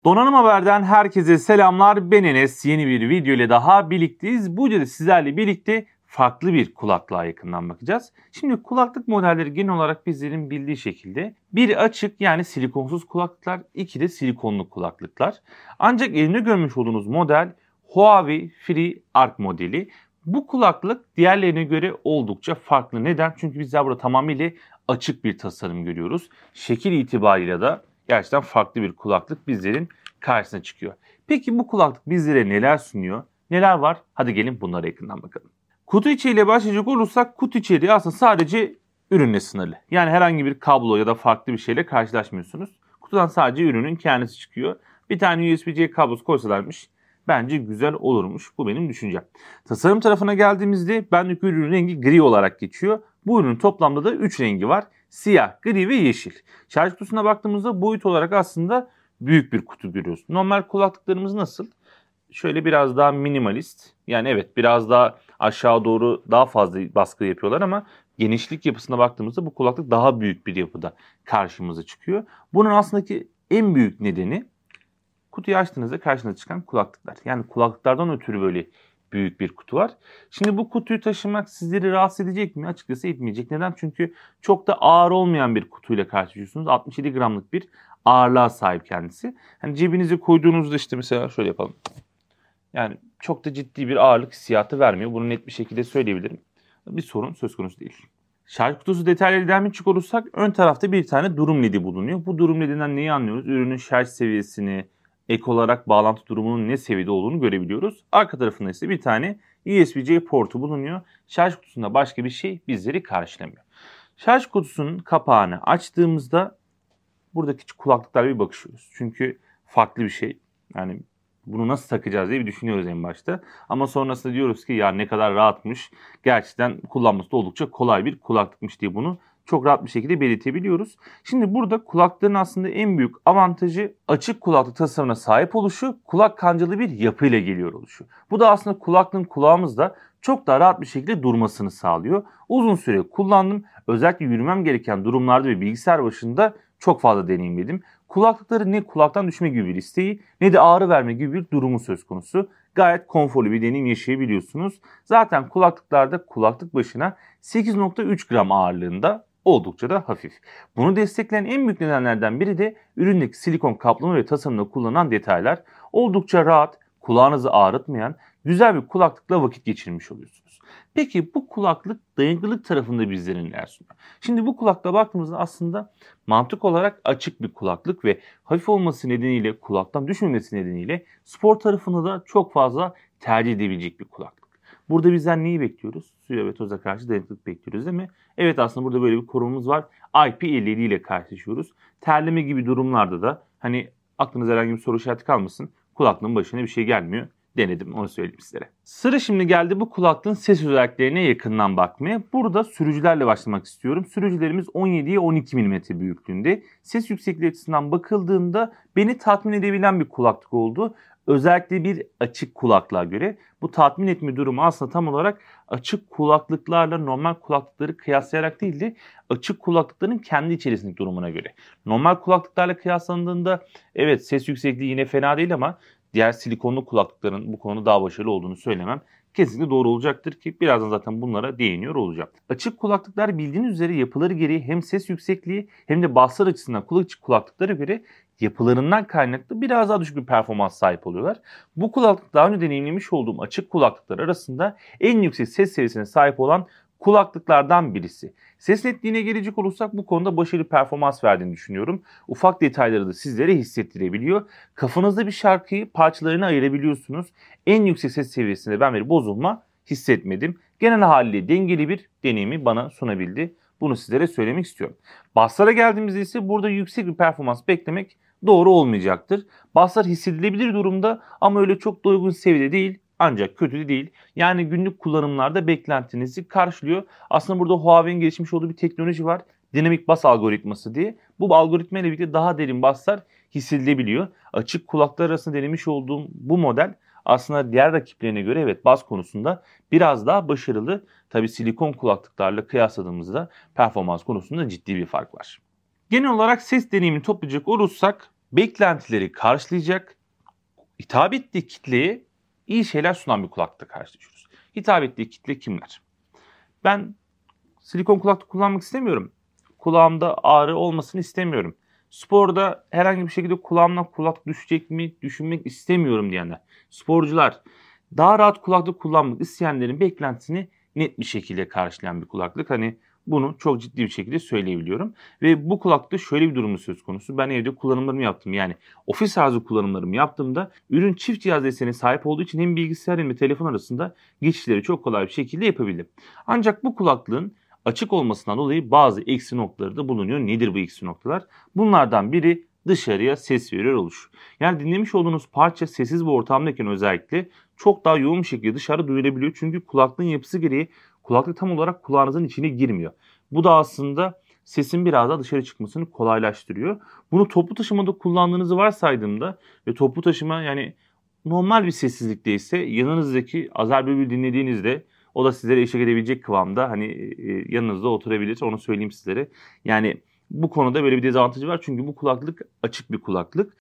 Donanım Haber'den herkese selamlar. Ben Enes. Yeni bir video ile daha birlikteyiz. Bu videoda sizlerle birlikte farklı bir kulaklığa yakından bakacağız. Şimdi kulaklık modelleri genel olarak bizlerin bildiği şekilde bir açık yani silikonsuz kulaklıklar, iki de silikonlu kulaklıklar. Ancak elimde görmüş olduğunuz model Huawei Free Arc modeli. Bu kulaklık diğerlerine göre oldukça farklı. Neden? Çünkü bizler burada tamamıyla açık bir tasarım görüyoruz. Şekil itibariyle de gerçekten farklı bir kulaklık bizlerin karşısına çıkıyor. Peki bu kulaklık bizlere neler sunuyor? Neler var? Hadi gelin bunlara yakından bakalım. Kutu içeriğiyle başlayacak olursak kutu içeriği aslında sadece ürünle sınırlı. Yani herhangi bir kablo ya da farklı bir şeyle karşılaşmıyorsunuz. Kutudan sadece ürünün kendisi çıkıyor. Bir tane USB-C kablosu koysalarmış bence güzel olurmuş. Bu benim düşüncem. Tasarım tarafına geldiğimizde bendeki ürünün rengi gri olarak geçiyor. Bu ürünün toplamda da 3 rengi var. Siyah, gri ve yeşil. Şarj kutusuna baktığımızda boyut olarak aslında büyük bir kutu görüyoruz. Normal kulaklıklarımız nasıl? Şöyle biraz daha minimalist. Yani evet biraz daha aşağı doğru daha fazla baskı yapıyorlar ama genişlik yapısına baktığımızda bu kulaklık daha büyük bir yapıda karşımıza çıkıyor. Bunun aslında en büyük nedeni kutuyu açtığınızda karşınıza çıkan kulaklıklar. Yani kulaklıklardan ötürü böyle büyük bir kutu var. Şimdi bu kutuyu taşımak sizleri rahatsız edecek mi? Açıkçası etmeyecek. Neden? Çünkü çok da ağır olmayan bir kutuyla karşılaşıyorsunuz. 67 gramlık bir ağırlığa sahip kendisi. Hani cebinize koyduğunuzda işte mesela şöyle yapalım. Yani çok da ciddi bir ağırlık hissiyatı vermiyor. Bunu net bir şekilde söyleyebilirim. Bir sorun söz konusu değil. Şarj kutusu detaylarıyla devam edecek olursak ön tarafta bir tane durum ledi bulunuyor. Bu durum ledinden neyi anlıyoruz? Ürünün şarj seviyesini, ek olarak bağlantı durumunun ne seviyede olduğunu görebiliyoruz. Arka tarafında ise bir tane USB-C portu bulunuyor. Şarj kutusunda başka bir şey bizleri karşılamıyor. Şarj kutusunun kapağını açtığımızda buradaki kulaklıklara bir bakışıyoruz. Çünkü farklı bir şey. Yani bunu nasıl takacağız diye bir düşünüyoruz en başta. Ama sonrasında diyoruz ki ya ne kadar rahatmış. Gerçekten kullanması da oldukça kolay bir kulaklıkmış diye bunu çok rahat bir şekilde belirtebiliyoruz. Şimdi burada kulakların aslında en büyük avantajı açık kulaklık tasarımına sahip oluşu, kulak kancalı bir yapıyla geliyor oluşu. Bu da aslında kulaklığın kulağımızda çok daha rahat bir şekilde durmasını sağlıyor. Uzun süre kullandım. Özellikle yürümem gereken durumlarda ve bilgisayar başında çok fazla deneyimledim. Kulaklıkları ne kulaktan düşme gibi bir isteği ne de ağrı verme gibi bir durumu söz konusu. Gayet konforlu bir deneyim yaşayabiliyorsunuz. Zaten kulaklıklarda kulaklık başına 8.3 gram ağırlığında oldukça da hafif. Bunu destekleyen en büyük nedenlerden biri de üründeki silikon kaplama ve tasarımda kullanılan detaylar. Oldukça rahat, kulağınızı ağrıtmayan güzel bir kulaklıkla vakit geçirmiş oluyorsunuz. Peki bu kulaklık dayanıklılık tarafında bizlere neler sunuyor? Şimdi bu kulaklığa baktığımızda aslında mantık olarak açık bir kulaklık ve hafif olması nedeniyle kulaktan düşmemesi nedeniyle spor tarafında da çok fazla tercih edebilecek bir kulaklık. Burada bizden neyi bekliyoruz? Suya ve toza karşı dayanıklılık bekliyoruz değil mi? Evet aslında burada böyle bir korumamız var. IP57 ile karşılaşıyoruz. Terleme gibi durumlarda da hani aklınıza herhangi bir soru işareti kalmasın. Kulaklığın başına bir şey gelmiyor. Denedim onu söyleyeyim sizlere. Sıra şimdi geldi bu kulaklığın ses özelliklerine yakından bakmaya. Burada sürücülerle başlamak istiyorum. Sürücülerimiz 17'ye 12 mm büyüklüğünde. Ses yüksekliği açısından bakıldığında beni tatmin edebilen bir kulaklık oldu. Özellikle bir açık kulaklığa göre bu tatmin etme durumu aslında tam olarak açık kulaklıklarla normal kulaklıkları kıyaslayarak değil de açık kulaklıkların kendi içerisindeki durumuna göre. Normal kulaklıklarla kıyaslandığında evet ses yüksekliği yine fena değil ama diğer silikonlu kulaklıkların bu konuda daha başarılı olduğunu söylemem kesinlikle doğru olacaktır ki birazdan zaten bunlara değiniyor olacağım. Açık kulaklıklar bildiğiniz üzere yapıları gereği hem ses yüksekliği hem de baslar açısından kulak kulaklıklara göre yapılarından kaynaklı biraz daha düşük bir performans sahip oluyorlar. Bu kulaklık daha önce deneyimlemiş olduğum açık kulaklıklar arasında en yüksek ses seviyesine sahip olan kulaklıklardan birisi. Ses netliğine gelecek olursak bu konuda başarılı performans verdiğini düşünüyorum. Ufak detayları da sizlere hissettirebiliyor. Kafanızda bir şarkıyı parçalarına ayırabiliyorsunuz. En yüksek ses seviyesinde ben bir bozulma hissetmedim. Genel haliyle dengeli bir deneyimi bana sunabildi. Bunu sizlere söylemek istiyorum. Basslara geldiğimizde ise burada yüksek bir performans beklemek doğru olmayacaktır. Basslar hissedilebilir durumda ama öyle çok da uygun seviyede değil. Ancak kötü de değil. Yani günlük kullanımlarda beklentinizi karşılıyor. Aslında burada Huawei'nin gelişmiş olduğu bir teknoloji var. Dinamik bas algoritması diye. Bu algoritma ile birlikte daha derin baslar hissedilebiliyor. Açık kulaklar arasında denemiş olduğum bu model aslında diğer rakiplerine göre evet bas konusunda biraz daha başarılı. Tabi silikon kulaklıklarla kıyasladığımızda performans konusunda ciddi bir fark var. Genel olarak ses deneyimini toplayacak olursak beklentileri karşılayacak, hitap ettiği kitleye iyi şeyler sunan bir kulaklıkla karşılaşıyoruz. Hitap ettiği kitle kimler? Ben silikon kulaklık kullanmak istemiyorum. Kulağımda ağrı olmasını istemiyorum. Sporda herhangi bir şekilde kulağımdan kulaklık düşecek mi düşünmek istemiyorum diyenler. Sporcular, daha rahat kulaklık kullanmak isteyenlerin beklentisini net bir şekilde karşılayan bir kulaklık. Hani bunu çok ciddi bir şekilde söyleyebiliyorum. Ve bu kulaklıkta şöyle bir durumu söz konusu. Ben evde kullanımlarımı yaptım. Yani ofis tarzı kullanımlarımı yaptığımda ürün çift cihaz desenine sahip olduğu için hem bilgisayar hem de telefon arasında geçişleri çok kolay bir şekilde yapabildim. Ancak bu kulaklığın açık olmasından dolayı bazı eksi noktaları da bulunuyor. Nedir bu eksi noktalar? Bunlardan biri dışarıya ses veriyor oluş. Yani dinlemiş olduğunuz parça sessiz bir ortamdayken özellikle çok daha yoğun bir şekilde dışarı duyulabiliyor. Çünkü kulaklığın yapısı gereği kulaklık tam olarak kulağınızın içine girmiyor. Bu da aslında sesin biraz daha dışarı çıkmasını kolaylaştırıyor. Bunu toplu taşımada kullandığınızı varsaydığımda ve toplu taşıma yani normal bir sessizlikteyse yanınızdaki Azer Bülbül dinlediğinizde o da sizlere eşlik edebilecek kıvamda hani yanınızda oturabilir. Onu söyleyeyim sizlere. Yani bu konuda böyle bir dezavantajı var. Çünkü bu kulaklık açık bir kulaklık.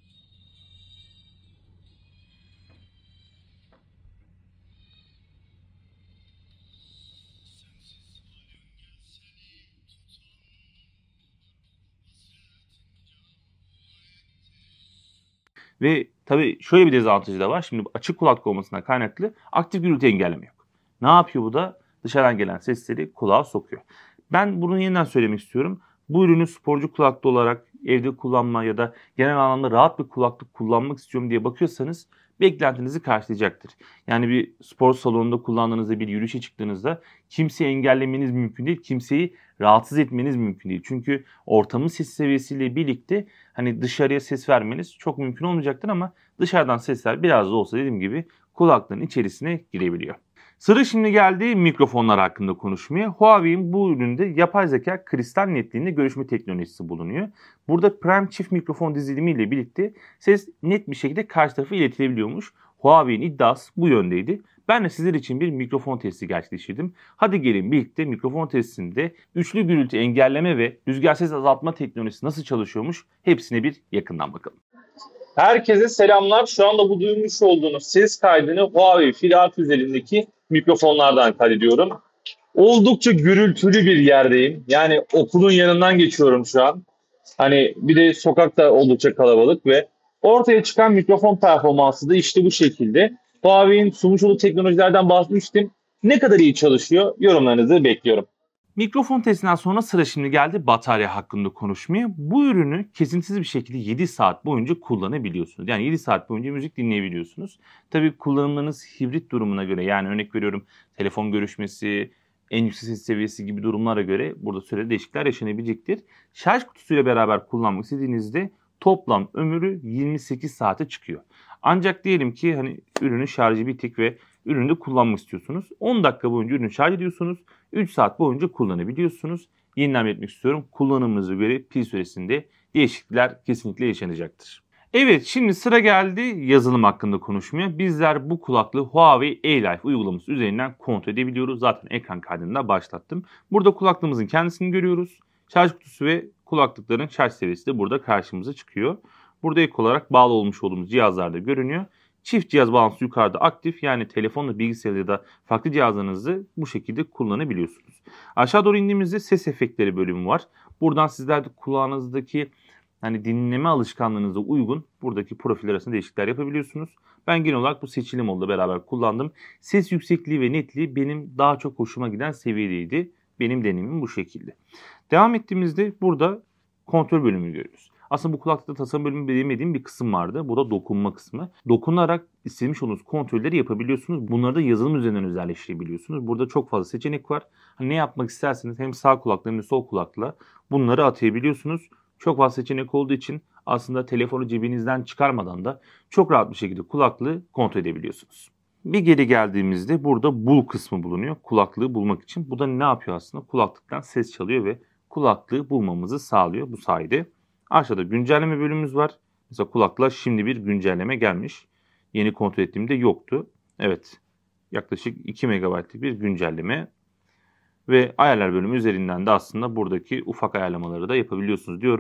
Ve tabii şöyle bir dezavantajı da var. Şimdi açık kulaklık olmasına kaynaklı aktif gürültü engelleme yok. Ne yapıyor bu da? Dışarıdan gelen sesleri kulağa sokuyor. Ben bunu yeniden söylemek istiyorum. Bu ürünü sporcu kulaklığı olarak evde kullanma ya da genel anlamda rahat bir kulaklık kullanmak istiyorum diye bakıyorsanız beklentinizi karşılayacaktır. Yani bir spor salonunda kullandığınızda, bir yürüyüşe çıktığınızda kimseyi engellemeniz mümkün değil. Kimseyi rahatsız etmeniz mümkün değil. Çünkü ortamın ses seviyesiyle birlikte hani dışarıya ses vermeniz çok mümkün olmayacaktır ama dışarıdan sesler biraz da olsa dediğim gibi kulaklığın içerisine girebiliyor. Sıra şimdi geldi mikrofonlar hakkında konuşmaya. Huawei'in bu üründe yapay zeka kristal netliğinde görüşme teknolojisi bulunuyor. Burada Prime çift mikrofon dizilimi ile birlikte ses net bir şekilde karşı tarafa iletilebiliyormuş. Huawei'in iddiası bu yöndeydi. Ben de sizler için bir mikrofon testi gerçekleştirdim. Hadi gelin birlikte mikrofon testinde üçlü gürültü engelleme ve rüzgar ses azaltma teknolojisi nasıl çalışıyormuş hepsine bir yakından bakalım. Herkese selamlar. Şu anda bu duymuş olduğunuz ses kaydını Huawei Fil özelindeki mikrofonlardan kaydediyorum. Oldukça gürültülü bir yerdeyim. Yani okulun yanından geçiyorum şu an. Hani bir de sokakta oldukça kalabalık ve ortaya çıkan mikrofon performansı da işte bu şekilde. Huawei'in sunmuş olduğu teknolojilerden bahsetmiştim. Ne kadar iyi çalışıyor? Yorumlarınızı bekliyorum. Mikrofon testinden sonra sıra şimdi geldi batarya hakkında konuşmaya. Bu ürünü kesintisiz bir şekilde 7 saat boyunca kullanabiliyorsunuz. Yani 7 saat boyunca müzik dinleyebiliyorsunuz. Tabii kullanımlarınız hibrit durumuna göre yani örnek veriyorum telefon görüşmesi, en yüksek ses seviyesi gibi durumlara göre burada süreli değişiklikler yaşanabilecektir. Şarj kutusuyla beraber kullanmak istediğinizde toplam ömrü 28 saate çıkıyor. Ancak diyelim ki hani ürünün şarjı bitik ve ürünü de kullanmak istiyorsunuz. 10 dakika boyunca ürünü şarj ediyorsunuz. 3 saat boyunca kullanabiliyorsunuz. Yeniden belirtmek istiyorum. Kullanımınıza göre pil süresinde değişiklikler kesinlikle yaşanacaktır. Evet şimdi sıra geldi yazılım hakkında konuşmaya. Bizler bu kulaklığı Huawei A-Life uygulaması üzerinden kontrol edebiliyoruz. Zaten ekran kaydını da başlattım. Burada kulaklığımızın kendisini görüyoruz. Şarj kutusu ve kulaklıkların şarj seviyesi de burada karşımıza çıkıyor. Burada ek olarak bağlı olmuş olduğumuz cihazlarda görünüyor. Çift cihaz bağlantısı yukarıda aktif yani telefonla bilgisayar ya da farklı cihazlarınızı bu şekilde kullanabiliyorsunuz. Aşağı doğru indiğimizde ses efektleri bölümü var. Buradan sizler de kulağınızdaki hani dinleme alışkanlığınıza uygun buradaki profiller arasında değişiklikler yapabiliyorsunuz. Ben genel olarak bu seçili modla beraber kullandım. Ses yüksekliği ve netliği benim daha çok hoşuma giden seviyedeydi. Benim deneyimim bu şekilde. Devam ettiğimizde burada kontrol bölümünü görüyoruz. Aslında bu kulaklıkta tasarım bölümü beğenmediğim bir kısım vardı. Bu da dokunma kısmı. Dokunarak istemiş olduğunuz kontrolleri yapabiliyorsunuz. Bunları da yazılım üzerinden özelleştirebiliyorsunuz. Burada çok fazla seçenek var. Hani ne yapmak isterseniz hem sağ kulakla hem de sol kulakla bunları atayabiliyorsunuz. Çok fazla seçenek olduğu için aslında telefonu cebinizden çıkarmadan da çok rahat bir şekilde kulaklığı kontrol edebiliyorsunuz. Bir geri geldiğimizde burada bul kısmı bulunuyor. Kulaklığı bulmak için. Bu da ne yapıyor aslında? Kulaklıktan ses çalıyor ve kulaklığı bulmamızı sağlıyor bu sayede. Aşağıda güncelleme bölümümüz var. Mesela kulaklığa şimdi bir güncelleme gelmiş. Yeni kontrol ettiğimde yoktu. Evet, yaklaşık 2 MB'lık bir güncelleme. Ve ayarlar bölümü üzerinden de aslında buradaki ufak ayarlamaları da yapabiliyorsunuz diyorum.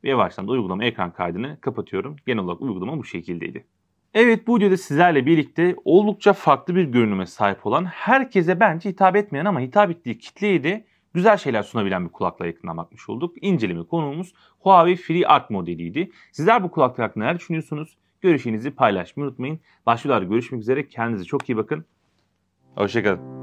Ve yavaştan da uygulama ekran kaydını kapatıyorum. Genel olarak uygulama bu şekildeydi. Evet, bu videoda sizlerle birlikte oldukça farklı bir görünüme sahip olan, herkese bence hitap etmeyen ama hitap ettiği kitleye de güzel şeyler sunabilen bir kulaklığa yakından bakmış olduk. İnceleme konuğumuz Huawei FreeArt modeliydi. Sizler bu kulaklık hakkında neler düşünüyorsunuz? Görüşlerinizi paylaşmayı unutmayın. Başka videolarda görüşmek üzere. Kendinize çok iyi bakın. Hoşçakalın.